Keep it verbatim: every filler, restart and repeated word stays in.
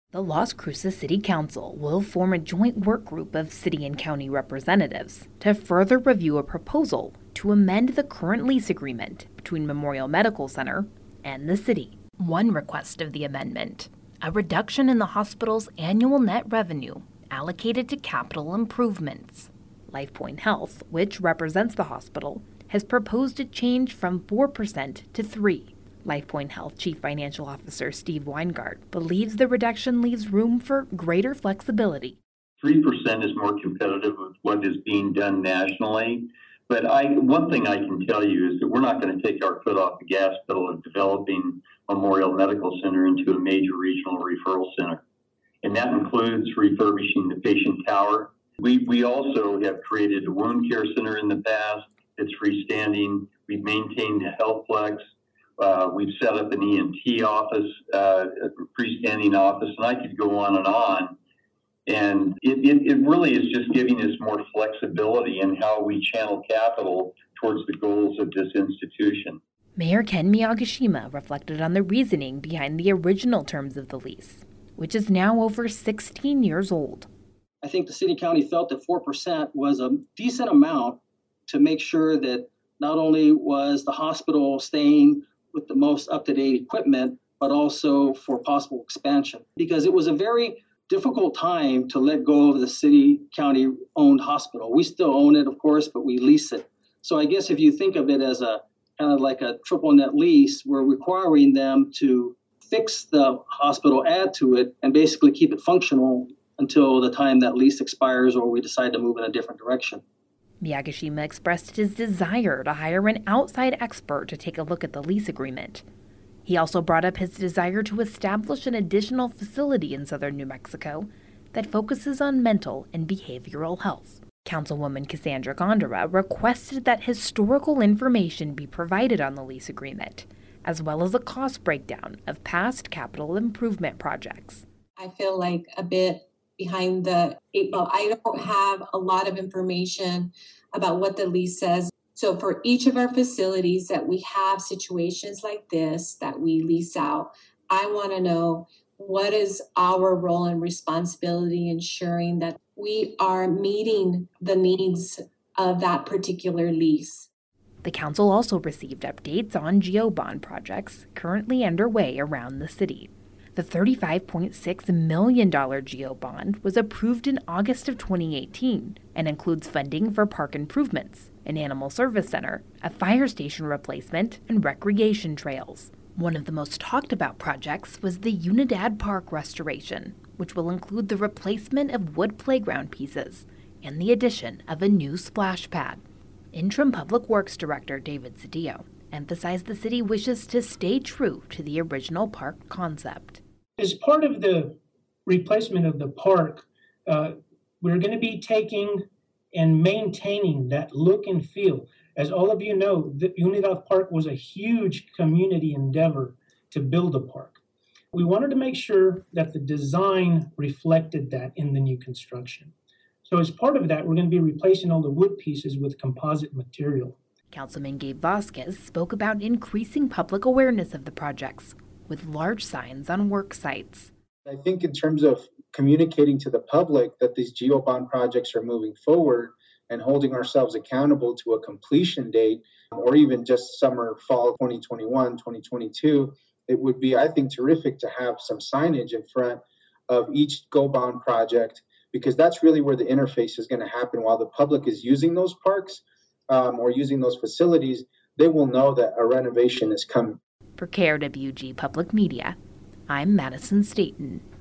The Las Cruces City Council will form a joint work group of city and county representatives to further review a proposal to amend the current lease agreement between Memorial Medical Center and the city. One request of the amendment, a reduction in the hospital's annual net revenue allocated to capital improvements. LifePoint Health, which represents the hospital, has proposed a change from four percent to three percent. LifePoint Health Chief Financial Officer Steve Weingart believes the reduction leaves room for greater flexibility. three percent is more competitive with what is being done nationally. But I, one thing I can tell you is that we're not going to take our foot off the gas pedal of developing Memorial Medical Center into a major regional referral center. And that includes refurbishing the patient tower. We, we also have created a wound care center in the past. It's freestanding. We've maintained the HealthPlex. Uh, we've set up an E N T office, uh, a freestanding office, and I could go on and on. And it, it, it really is just giving us more flexibility in how we channel capital towards the goals of this institution. Mayor Ken Miyagishima reflected on the reasoning behind the original terms of the lease, which is now over sixteen years old. I think the city county felt that four percent was a decent amount to make sure that not only was the hospital staying with the most up-to-date equipment, but also for possible expansion. Because it was a very difficult time to let go of the city county owned hospital. We still own it, of course, but we lease it. So I guess if you think of it as a kind of like a triple net lease, we're requiring them to fix the hospital, add to it, and basically keep it functional until the time that lease expires or we decide to move in a different direction. Miyagishima expressed his desire to hire an outside expert to take a look at the lease agreement. He also brought up his desire to establish an additional facility in southern New Mexico that focuses on mental and behavioral health. Councilwoman Cassandra Gondara requested that historical information be provided on the lease agreement, as well as a cost breakdown of past capital improvement projects. I feel like a bit behind the eight ball. I don't have a lot of information about what the lease says. So for each of our facilities that we have situations like this that we lease out, I want to know what is our role and responsibility ensuring that we are meeting the needs of that particular lease. The council also received updates on GeoBond projects currently underway around the city. The thirty-five point six million dollars GeoBond was approved in August of twenty eighteen and includes funding for park improvements, an animal service center, a fire station replacement, and recreation trails. One of the most talked about projects was the Unidad Park restoration, which will include the replacement of wood playground pieces and the addition of a new splash pad. Interim Public Works Director David Cedillo emphasized the city wishes to stay true to the original park concept. As part of the replacement of the park, uh, we're going to be taking and maintaining that look and feel. As all of you know, the Unidad Park was a huge community endeavor to build a park. We wanted to make sure that the design reflected that in the new construction. So as part of that, we're going to be replacing all the wood pieces with composite material. Councilman Gabe Vasquez spoke about increasing public awareness of the projects with large signs on work sites. I think in terms of communicating to the public that these GeoBond projects are moving forward and holding ourselves accountable to a completion date, or even just summer, fall twenty twenty-one, twenty twenty-two, it would be, I think, terrific to have some signage in front of each GeoBond project, because that's really where the interface is going to happen. While the public is using those parks um, or using those facilities, they will know that a renovation is coming. For K R W G Public Media, I'm Madison Staten.